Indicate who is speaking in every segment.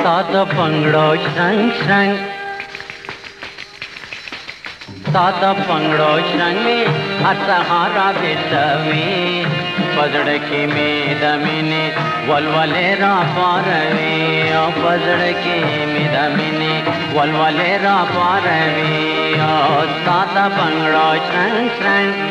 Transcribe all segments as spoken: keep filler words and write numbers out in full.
Speaker 1: साधा पंगडो श्रंग श्रंग, साधा पंगडो श्रंगी हसहारा बिसवी पजड़की मिदमिनी वलवले रा पारवी ओ पजड़की मिदमिनी वलवले रा पारवी ओ साधा पंगडो श्रंग श्रंग।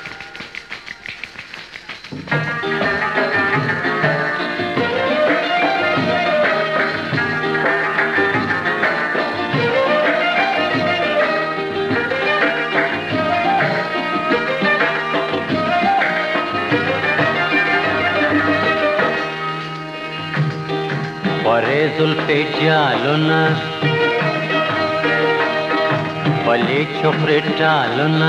Speaker 1: परे जुल्फे जालुन बले छोकरे डालुन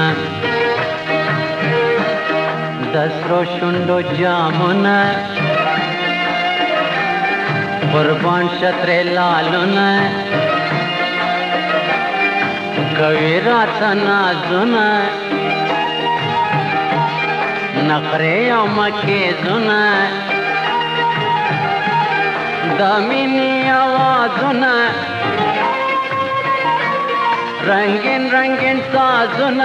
Speaker 1: दसरो शुंडो जामुन कुर्बान शत्रे लालुन कवीरा तनाजुन नखरे अमके जुन दामिनी आवाज़ुन रंगीन रंगीन साजुन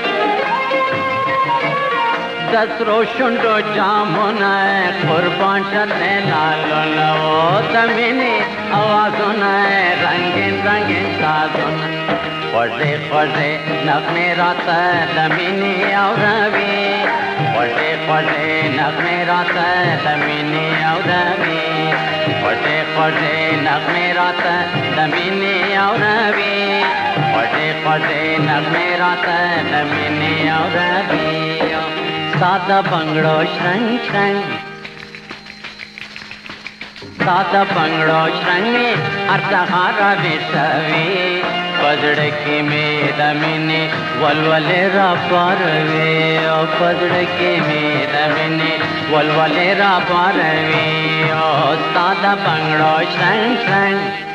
Speaker 1: दस रोशुंडो जामुन कुर्बान शत्रे लालुन ओ दामिनी आवाज़ुन रंगीन रंगीन साजुन खोजे खोजे नगमे रात दामिनी औरवी खोजे खोजे नगमे रात दामिनी औरवी खोजे खोजे नगमे रात दामिनी औरवी खोजे खोजे नगमे रात दामिनी औरवी साधा पंगडो श्रंग श्रंग, साधा पंगडो श्रंगी हसहारा बिसवी पजड़की मिदमिनी वलवले रा पारवी ओ पजड़की मिदमिनी वलवले रा पारवी ओ साधा पंगडो श्रंग श्रंग।